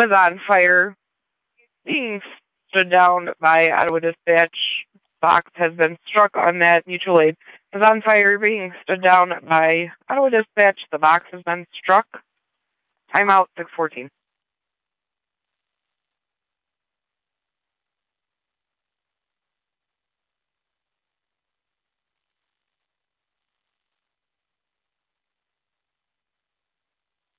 is on fire. Being stood down by Ottawa Dispatch. Box has been struck on that. Mutual aid is on fire. Being stood down by Ottawa Dispatch. The box has been struck. Timeout 6:14.